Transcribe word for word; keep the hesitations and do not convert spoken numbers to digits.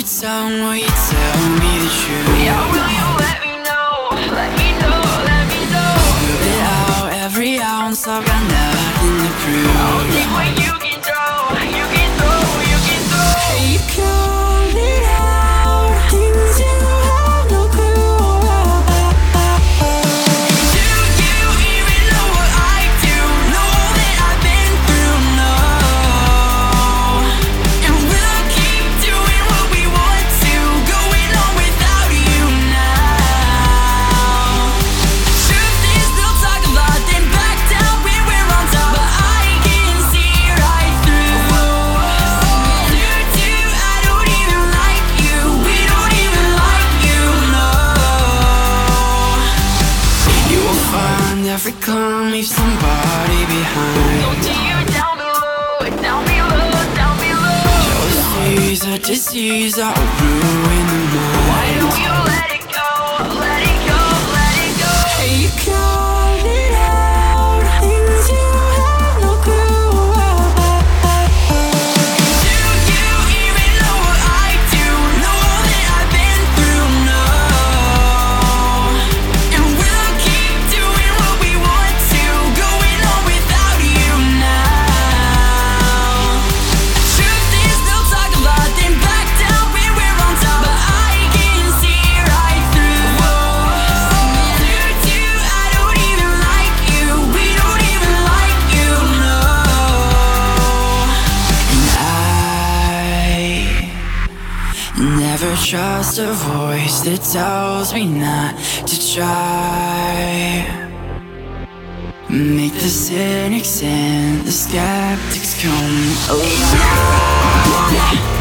your tongue, will you tell me the truth? Yeah, will you let me know, let me know, let me know? Spit it out, every ounce, I've got nothing to prove. I'll take what you can throw, you can throw, you can throw. You call it out, things you have no clue about. Do you even know what I do? Know that I've been through, no. And we'll keep doing what we want to, going on without you now. Truth is, they'll talk a lot, then back down when we're on top. But I can see right through. You do, I don't even like you. We don't even like you, no. You will find every clown leaves somebody behind. So do you down below, down below, down below? Jealousy's a disease that will ruin the mind. Why don't you let it go, let it go, let it go? You call it out, things you have no clue about. Do you even know what I do? Know that I've been through, no. And we'll keep doing what we want to, going on without you now. Truth is, they'll talk a lot, then back down when we're on top. But I can see right through. You do, I don't even like you. We don't even like you, no. And I never trust a voice that tells me not to try. Make the cynics and the skeptics come alive.